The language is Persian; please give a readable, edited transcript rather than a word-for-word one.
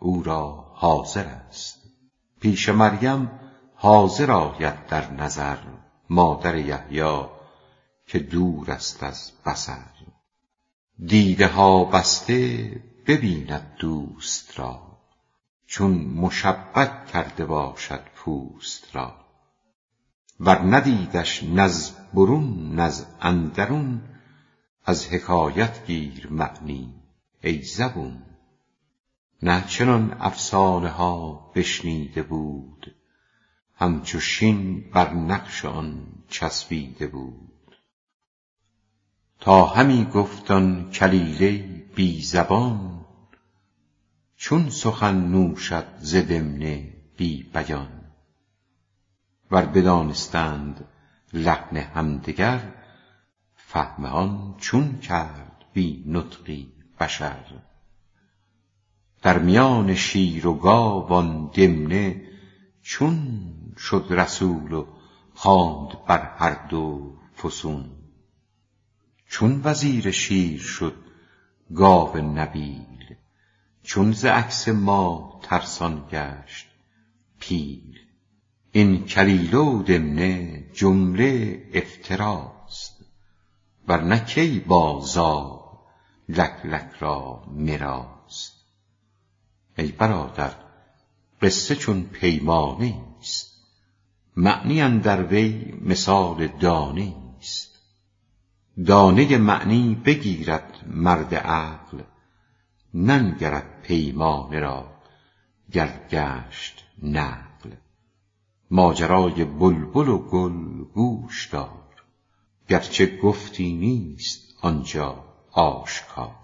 او را حاضر است. پیش مریم حاضر آید در نظر، مادر یحیی که دور است از بصر. دیده ها بسته ببیند دوست را، چون مشبک کرده باشد پوست را. ور ندیدش نز برون نز اندرون، از حکایت گیر معنی ای زبون. نه چنان افسانه ها بشنیده بود، همچو شین بر نقش آن چسبیده بود. تا همی گفت آن کلیله بی زبان، چون سخن نوشد ز دمنه بی بیان. ور بدانستند لحن همدگر، فهم آن چون کرد بی نطقی بشر. در میان شیر و گاو آن دمنه، چون شد رسول و خواند بر هر دو فسون. چون وزیر شیر شد گاو نبیل، چون ز عکس ماه ترسان گشت پیل. این کلیله و دمنه جمله افتراست، ورنه کی با زاغ لک لک را مراست. ای برادر قصه چون پیمانه است، معنی اندر وی مثال دانه است. دانه معنی بگیرد مرد عقل، ننگرد پیمانه را گر گشت نقل. ماجرای بلبل و گل گوش دار، گرچه گفتی نیست آنجا آشکار.